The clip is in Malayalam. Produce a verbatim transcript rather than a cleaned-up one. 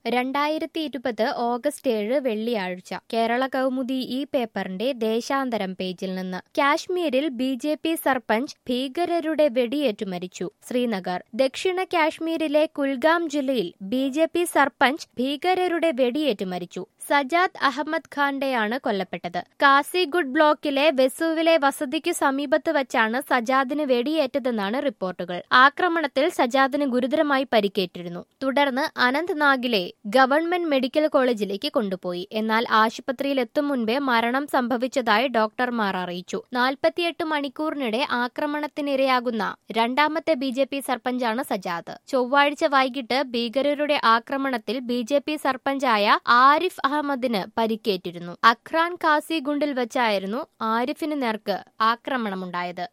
രണ്ടായിരത്തി ഇരുപത് ഓഗസ്റ്റ് ഏഴ് വെള്ളിയാഴ്ച കേരള കൗമുദി ഈ പേപ്പറിന്റെ ദേശാന്തരം പേജിൽ നിന്ന് കാശ്മീരിൽ ബി ജെ പി സർപഞ്ച് ഭീകരരുടെ വെടിയേറ്റു മരിച്ചു. ശ്രീനഗർ. ദക്ഷിണ കാശ്മീരിലെ കുൽഗാം ജില്ലയിൽ ബി ജെ പി സർപഞ്ച് ഭീകരരുടെ വെടിയേറ്റു മരിച്ചു. സജാദ് അഹമ്മദ് ഖാന്റെയാണ് കൊല്ലപ്പെട്ടത്. കാസിഗുഡ് ബ്ലോക്കിലെ വെസുവിലെ വസതിക്കു സമീപത്ത് വച്ചാണ് സജാദിന് വെടിയേറ്റതെന്നാണ് റിപ്പോർട്ടുകൾ. ആക്രമണത്തിൽ സജാദിന് ഗുരുതരമായി പരിക്കേറ്റിരുന്നു. തുടർന്ന് അനന്ത്നാഗിലെ ഗവൺമെന്റ് മെഡിക്കൽ കോളേജിലേക്ക് കൊണ്ടുപോയി. എന്നാൽ ആശുപത്രിയിൽ എത്തും മുൻപേ മരണം സംഭവിച്ചതായി ഡോക്ടർമാർ അറിയിച്ചു. നാൽപ്പത്തിയെട്ട് മണിക്കൂറിനിടെ ആക്രമണത്തിനിരയാകുന്ന രണ്ടാമത്തെ ബി ജെ പി സർപഞ്ചാണ് സജാദ്. ചൊവ്വാഴ്ച വൈകിട്ട് ഭീകരരുടെ ആക്രമണത്തിൽ ബി ജെ പി സർപഞ്ചായ ആരിഫ് അഹമ്മദിന് പരിക്കേറ്റിരുന്നു. അഖ്രാൻ കാസിഗുണ്ടിൽ വെച്ചായിരുന്നു ആരിഫിന് നേർക്ക് ആക്രമണമുണ്ടായത്.